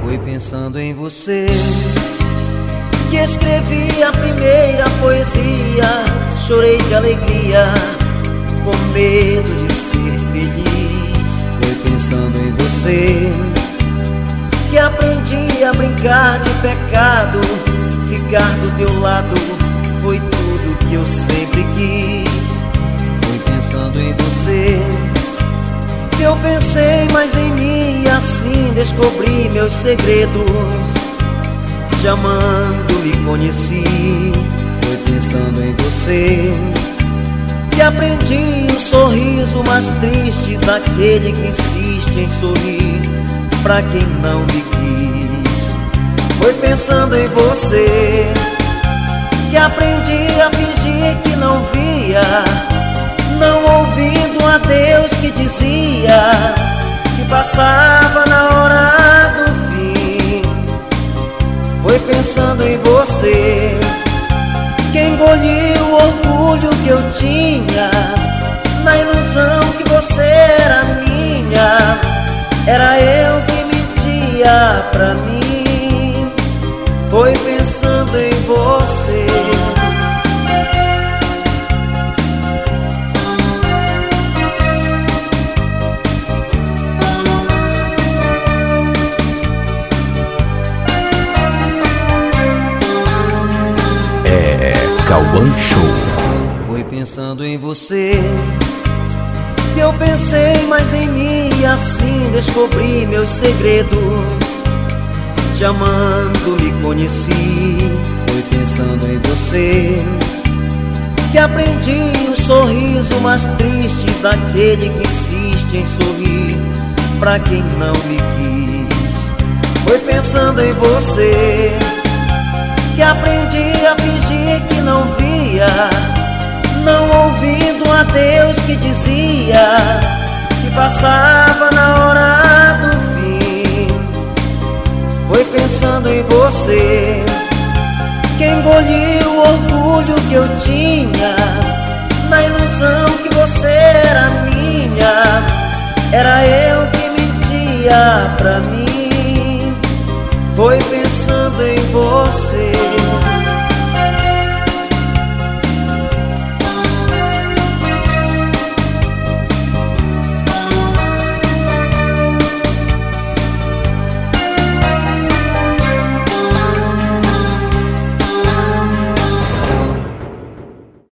Foi pensando em você que escrevi a primeira poesia. Chorei de alegria, com medo de ser feliz. Foi pensando em você que aprendi a brincar de pecado. Ficar do teu lado foi tudo que eu sempre quis. Foi pensando em você que eu pensei mais em mim, e assim descobri meus segredos. Te amando me conheci. Foi pensando em você que aprendi o sorriso mais triste daquele que insiste em sorrir pra quem não me quis. Foi pensando em você que aprendi a fingir que não via, não ouvindo a Deus que dizia que passava na hora do fim. Foi pensando em você que engoli o orgulho que eu tinha, na ilusão que você era minha. Era eu que mentia pra mim. Foi pensando em você. Cauã Show. Foi pensando em você que eu pensei mais em mim, e assim descobri meus segredos. Te amando me conheci. Foi pensando em você que aprendi o sorriso mais triste daquele que insiste em sorrir pra quem não me quis. Foi pensando em você que aprendi a fingir que não via, não ouvindo a Deus que dizia que passava na hora do fim. Foi pensando em você que engoli o orgulho que eu tinha, na ilusão que você era minha. Era eu que mentia pra mim. Foi